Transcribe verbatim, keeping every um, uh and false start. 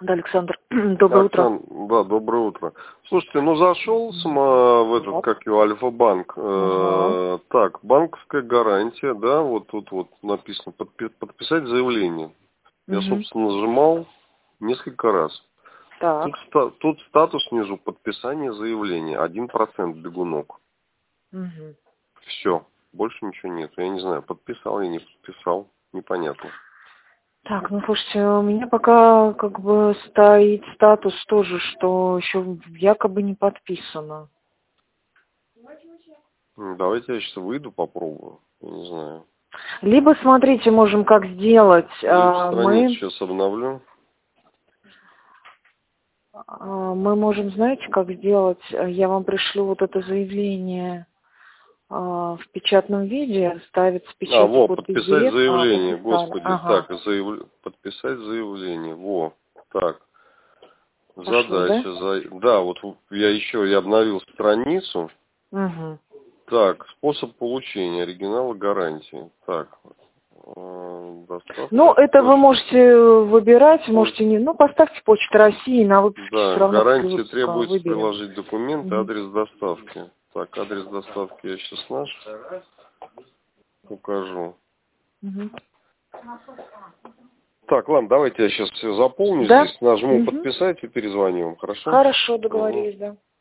Да, Александр, доброе утро. Оксан, да, доброе утро. Слушайте, ну зашел сама в этот, Вот. как его, Альфа-банк. Ага. Э, так, банковская гарантия, да, вот тут вот написано, подпи- подписать заявление. Я, Угу. собственно, нажимал несколько раз. Тут, Так. ста- тут статус внизу, подписание заявления, один процент бегунок. Угу. Все, больше ничего нет. Я не знаю, подписал я, не подписал, непонятно. Так, ну слушайте, у меня пока как бы стоит статус тоже, что еще якобы не подписано. М, Давайте я сейчас выйду, попробую, я не знаю. Либо смотрите, можем как сделать. а, Веб-страницу Мы, сейчас обновлю. а, мы можем, знаете, как сделать? А, Я вам пришлю вот это заявление а, в печатном виде, ставится А, печать и во, подпись подписать директора. А, заявление, подписали. господи, Ага. так, заяв... подписать заявление, во, так, Пошло, да? задача, за... да, вот я еще, я обновил страницу, Угу. так, способ получения оригинала гарантии, так, э, Ну, доставка, это вы почта, можете выбирать, Ой, можете не... Ну, поставьте Почта России, на выписке все да, равно гарантии плюс а, требуется выберем. приложить документы, Мгм. адрес доставки, так, адрес доставки я сейчас наш укажу. Мгм. Так, ладно, давайте я сейчас все заполню Да? здесь, нажму Мгм. подписать и перезвоню вам, хорошо? Хорошо, Угу. договорились, да.